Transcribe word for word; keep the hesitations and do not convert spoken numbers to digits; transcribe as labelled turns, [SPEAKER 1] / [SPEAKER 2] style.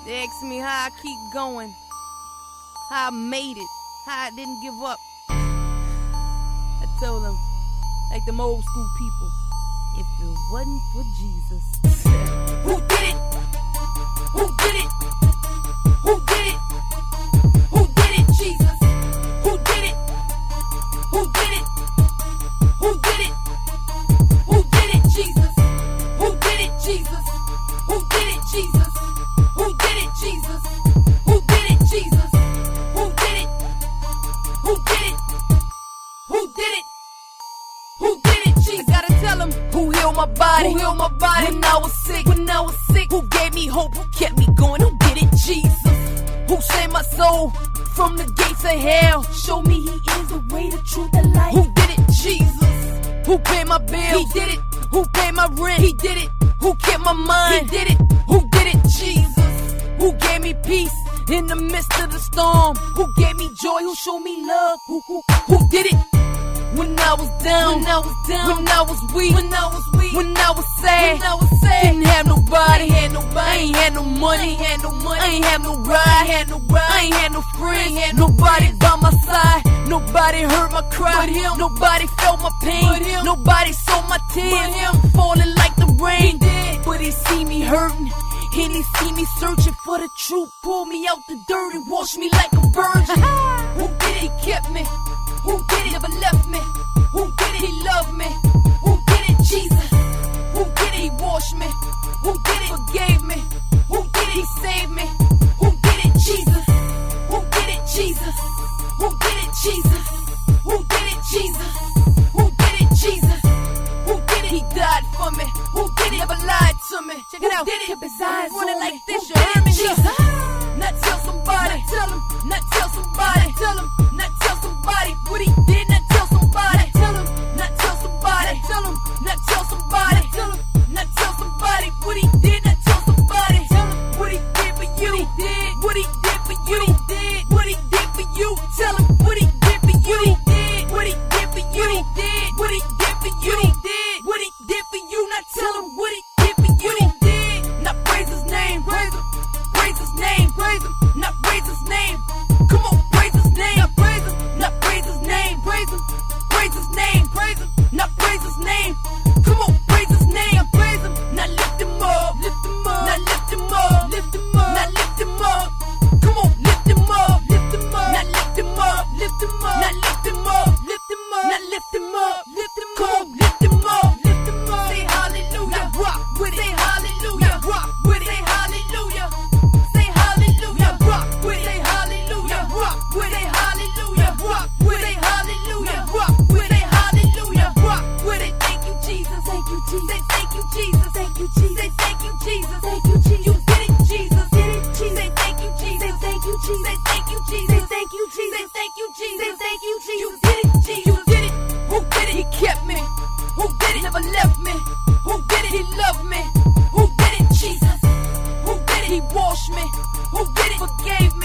[SPEAKER 1] They ask me how I keep going, how I made it, how I didn't give up. I told them, like them old school people, if it wasn't for Jesus. Who did it? Who did it? Who did it? Who did it? Jesus. Who did it? Who did it? Who did it? Who did it? Jesus. Who did it? Jesus. Who did it? Jesus. Who did it? Jesus. Who did it? Jesus. Who did it? Who did it? Who did it? Who did it? Jesus. I gotta tell him who healed my body. Who healed my body when I was sick. When I was sick. Who gave me hope? Who kept me going? Who did it? Jesus. Who saved my soul from the gates of hell? Show me he is the way, the truth, the life. Who did it? Jesus. Who paid my bills? He did it. Who paid my rent? He did it. Who kept my mind? He did it. Who did it? Jesus. Who gave me peace in the midst of the storm? Who gave me joy? Who showed me love? Who who who did it? When I was down, when I was down, when I was weak, when I was weak, when I was sad, when I was sad, didn't have nobody, ain't had nobody, I ain't had no money, ain't had no money, I ain't have no ride, ain't had no ride, I ain't had no friends, ain't had nobody by my side, nobody heard my cry, but him, nobody felt my pain, but him, nobody saw my tears, but him, falling like the rain, he did, but he see me hurting. And he see me searching for the truth, pull me out the dirt and wash me like a virgin. Who did it? He kept me. Who did it? Never left me. Who did it? He loved me. Who did it? Jesus. Who did it? He washed me. Who did it? Forgave me. Who did it? He saved me. Who did it? Jesus. Who did it? Jesus. Who did it? Jesus. Who did it? Jesus. Who did it? Jesus. Who did it? He died for me. Who did it? Never lied to me. Check it out. Did it? Kept his eyes running like this. You hear me? Jesus. Not tell somebody. Not tell him. Not tell somebody. Not tell him. Not tell somebody what he did. Not tell somebody. Not tell him. Not tell somebody. Not tell him. Not tell somebody. Not tell him. Not tell somebody what he did. Not tell somebody. Tell him what he did for you. What he did. What he did for you. What he did. What he did for you. Tell him what he did for you. What he did. What he did for you. What he did. What he did for you. What he did. What he did for you. Not tell him what he did for you. What he did. Not praise his name. Praise him. Praise his name. Praise him. Not praise his name. Come on, praise his name. Not praise him. Not praise his name. Praise him. Praise his name. Praise him. Not praise his name. Come on, praise his name. Not praise him. Not lift him up. Lift him up. Not lift him up. Lift him up. Not lift him up. Come on, lift him up. Lift him up. Not lift him up. Lift him up. Not lift him up. Lift him up. Not lift him up. Lift him up. Come on, lift him up. Lift him up. Say hallelujah. Now rock with it. Say hallelujah. Now rock with it. Say hallelujah. Say hallelujah. Now rock with it. Say hallelujah. Rock with it. Hallelujah. Rock with it. Hallelujah. Rock with it. Hallelujah. Rock with it. Thank you, Jesus. Thank you, Jesus. Say thank you, Jesus. Thank you, Jesus. Say thank you, Jesus. Thank you, Jesus. You did it, Jesus. Did it, Jesus. Say thank you, Jesus. Say thank you, Jesus. Say thank you, Jesus. Say thank you, Jesus. Say thank you, Jesus. Say thank you, Jesus. You did it, Jesus. You did it. Who did it? He kept me. Who did it? Never left me. Who did it? He loved me. Who did it? Jesus. Who did it? He washed me. Who did it? Forgave me.